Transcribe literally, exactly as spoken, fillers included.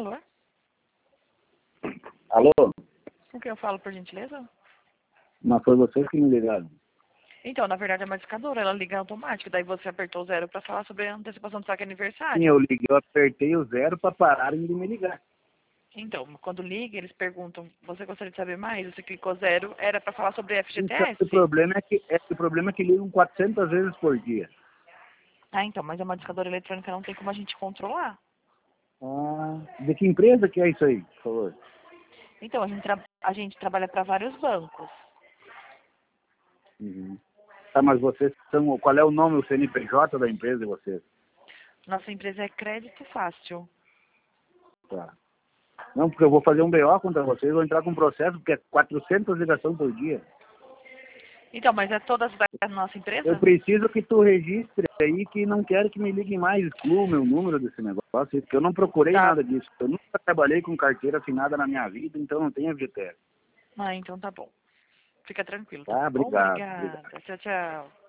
Alô? Alô? Com quem eu falo, por gentileza? Mas foi vocês que me ligaram. Então, na verdade, é uma discadora, ela liga automática. Daí você apertou o zero para falar sobre a antecipação do saque aniversário. Sim, eu liguei, eu apertei o zero para pararem de me ligar. Então, quando liga, eles perguntam, você gostaria de saber mais? Você clicou zero, era para falar sobre F G T Então, S? o problema é que, é, o problema é que ligam quatrocentas vezes por dia. Ah, então, mas é uma discadora eletrônica, não tem como a gente controlar. Ah, de que empresa que é isso aí, por favor? Então, a gente, tra a gente trabalha para vários bancos. Uhum. Tá, mas vocês são, qual é o nome, o C N P J da empresa de vocês? Nossa empresa é Crédito Fácil. Tá. Não, porque eu vou fazer um B O contra vocês, vou entrar com um processo, porque é quatrocentas ligações por dia. Então, mas é todas da nossa Eu empresa? preciso que tu registre aí que não quero que me liguem mais, exclua o meu número desse negócio, porque eu não procurei Tá. nada disso. Eu nunca trabalhei com carteira assinada na minha vida, então não tenho F G T S. Ah, então tá bom. Fica tranquilo, tá Tá, bom? obrigado. Obrigada. obrigado. Tchau, tchau.